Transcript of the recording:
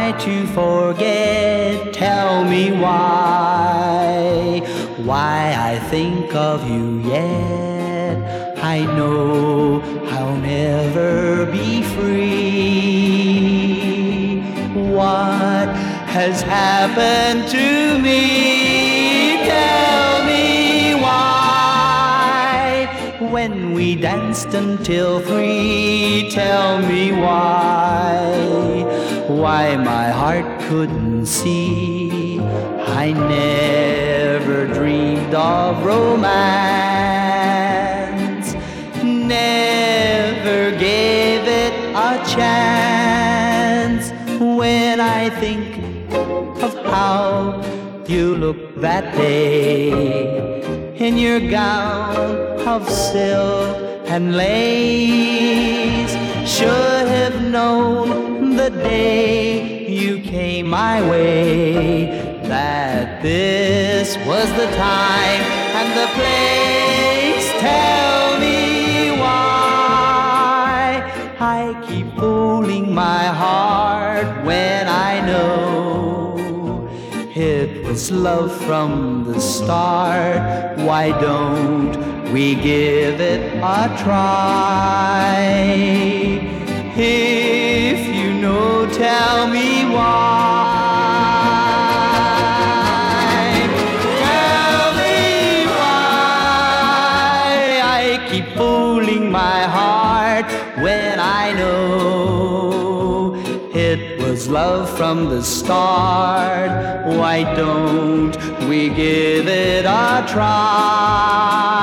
try to forget. Tell me why I think of you yet. I know I'll never be free. What has happened to me? Tell me why. When we danced until 3, tell me why my heart couldn't see. I never dreamed of romance, never gave it a chance. When I think of how you looked that day in your gown of silk and lace, should have known the day you came my way that this was the time and the place. Tell me why I keep fooling my heart when I know it was love from the start. Why don't we give it a try? If you know, tell me why. Tell me why I keep fooling my heart when I know it was love from the start. Why don't we give it a try?